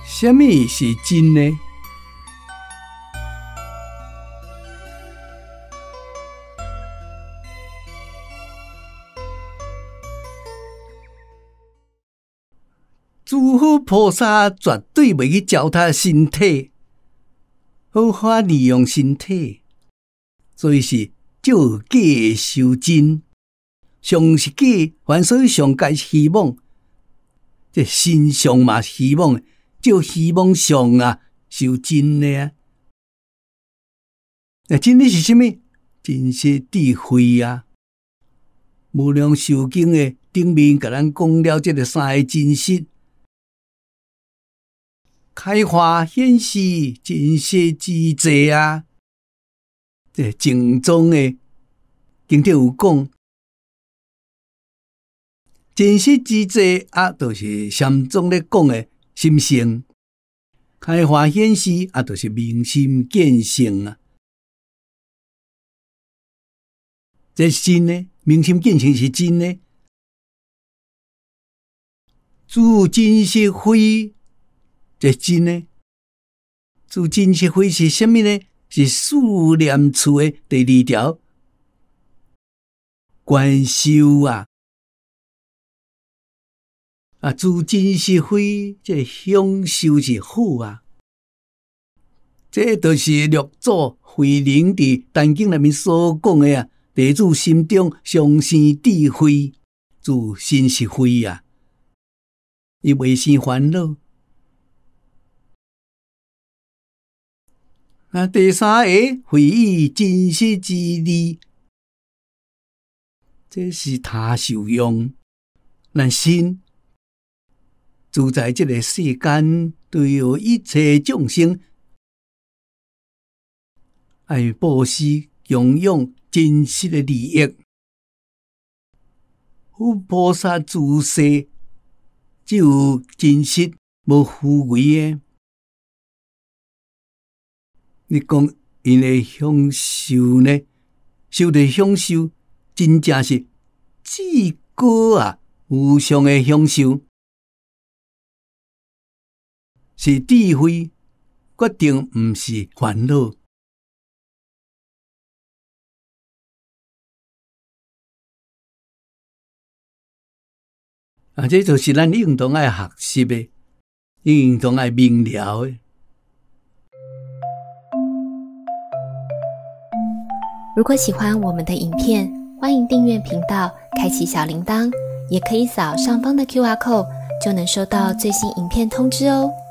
什么是真呢？诸佛菩萨绝对袂去糟蹋身体，好好利用身体，所以是照假修真。上是假，凡所以上界希望，这真相嘛希望，照希望上啊修真的啊。那真理是什么？真是智慧啊！无量寿经的顶面，甲咱讲了这个三个真实。开花显示真实之际啊！这正宗的经典有讲，真实之际啊，就是禅宗咧讲的心性。开花显示啊，就是明心见性啊。这是真的，明心见性是真的。自真实非。这真呢？自真实非是什么呢？是四念处的第2条，观修啊！自真实非，这享受是好啊！这就是六祖慧能伫《坛经》内面所讲的啊，弟子心中常生智慧，自真实非啊！伊袂生烦恼。第三个会以真实之理，这是他受用。咱心住在这个世间，对于一切众生，爱布施供养真实的利益。佛菩萨自世只有真实，无虚伪的。你讲因的享受呢？受的享受，真正是至高啊，无上的享受，是智慧，决定毋是烦恼。这就是咱应当爱学习的，应当爱明了的。 如果喜欢我们的影片，欢迎订阅频道，开启小铃铛，也可以扫上方的 QR code，就能收到最新影片通知哦。